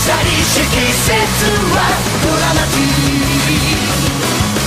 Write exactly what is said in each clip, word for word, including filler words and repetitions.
シャリ色節はドラマティー。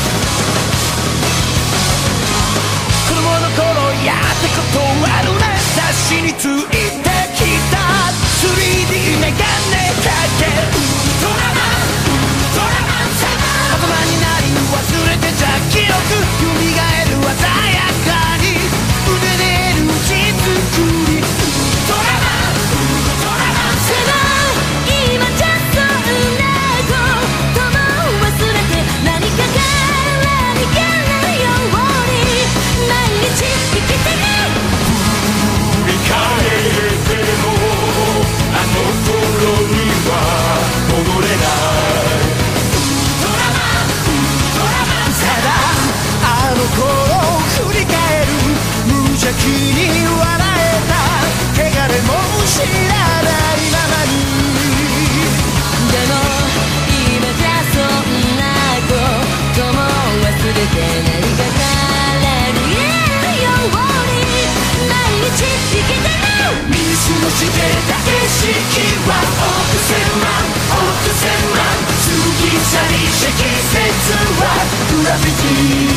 子供の頃やってことあるね。雑誌についてきた スリーディー メガネかけウルトラマンウルトラマン様。大人になり忘れてた記憶蘇る鮮やかに腕で エルジー 作りウルトラマンウルトラマン様。 今じゃそんなことも忘れて何かが何かのように毎日生きてる。 振り返ってもあの頃には戻れないウルトラマンウルトラマン。ただあの頃を振り返る無邪気に笑えた汚れも知らないままに。 でも今じゃそんなことも忘れて何かが何かのように毎日生きてる。 見過ごしてた景色は億千万億千万過ぎ去り色節はグラフィティ。